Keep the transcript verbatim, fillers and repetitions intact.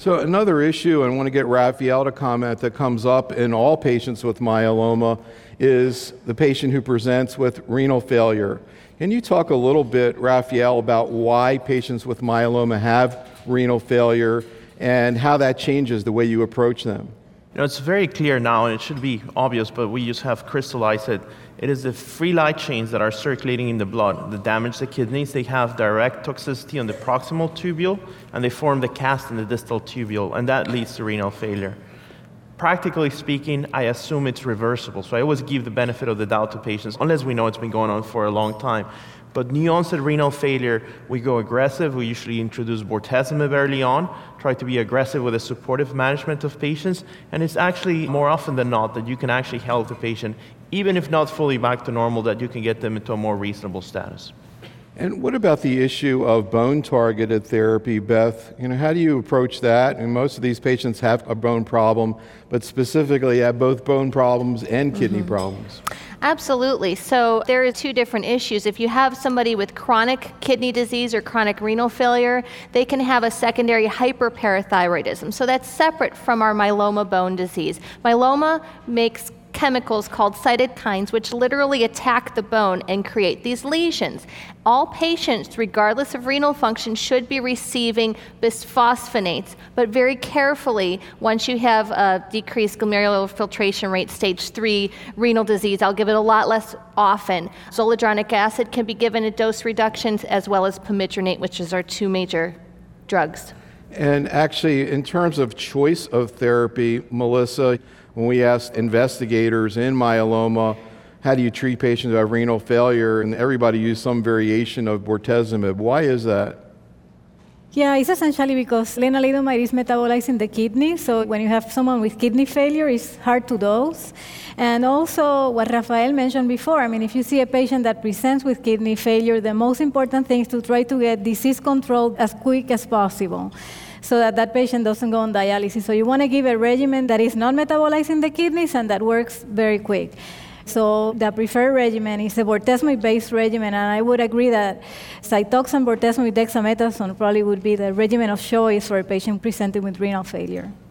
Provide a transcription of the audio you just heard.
So another issue, and I want to get Raphael to comment, that comes up in all patients with myeloma is the patient who presents with renal failure. Can you talk a little bit, Raphael, about why patients with myeloma have renal failure and how that changes the way you approach them? You know, it's very clear now, and it should be obvious, but we just have crystallized it. It is the free light chains that are circulating in the blood that damage the kidneys. They have direct toxicity on the proximal tubule, and they form the cast in the distal tubule, and that leads to renal failure. Practically speaking, I assume it's reversible, so I always give the benefit of the doubt to patients, unless we know it's been going on for a long time. But new onset renal failure, we go aggressive. We usually introduce bortezomib early on, try to be aggressive with the supportive management of patients, and it's actually more often than not that you can actually help the patient, even if not fully back to normal, that you can get them into a more reasonable status. And what about the issue of bone-targeted therapy, Beth? You know, how do you approach that? And most of these patients have a bone problem, but specifically have both bone problems and kidney mm-hmm. problems. Absolutely. So there are two different issues. If you have somebody with chronic kidney disease or chronic renal failure, they can have a secondary hyperparathyroidism. So that's separate from our myeloma bone disease. Myeloma makes chemicals called cytokines, which literally attack the bone and create these lesions. All patients, regardless of renal function, should be receiving bisphosphonates, but very carefully. Once you have a decreased glomerular filtration rate, stage three renal disease, I'll give it a lot less often. Zoledronic acid can be given at dose reductions, as well as pamidronate, which is our two major drugs. And actually, in terms of choice of therapy, Melissa, when we asked investigators in myeloma, how do you treat patients who have renal failure, and everybody used some variation of bortezomib. Why is that? Yeah, it's essentially because lenalidomide is metabolized in the kidney, so when you have someone with kidney failure, it's hard to dose. And also, what Rafael mentioned before, I mean, if you see a patient that presents with kidney failure, the most important thing is to try to get disease control as quick as possible, so that that patient doesn't go on dialysis. So you want to give a regimen that is not metabolizing the kidneys and that works very quick. So the preferred regimen is a bortezomib-based regimen, and I would agree that Cytoxan, bortezomib, dexamethasone probably would be the regimen of choice for a patient presenting with renal failure.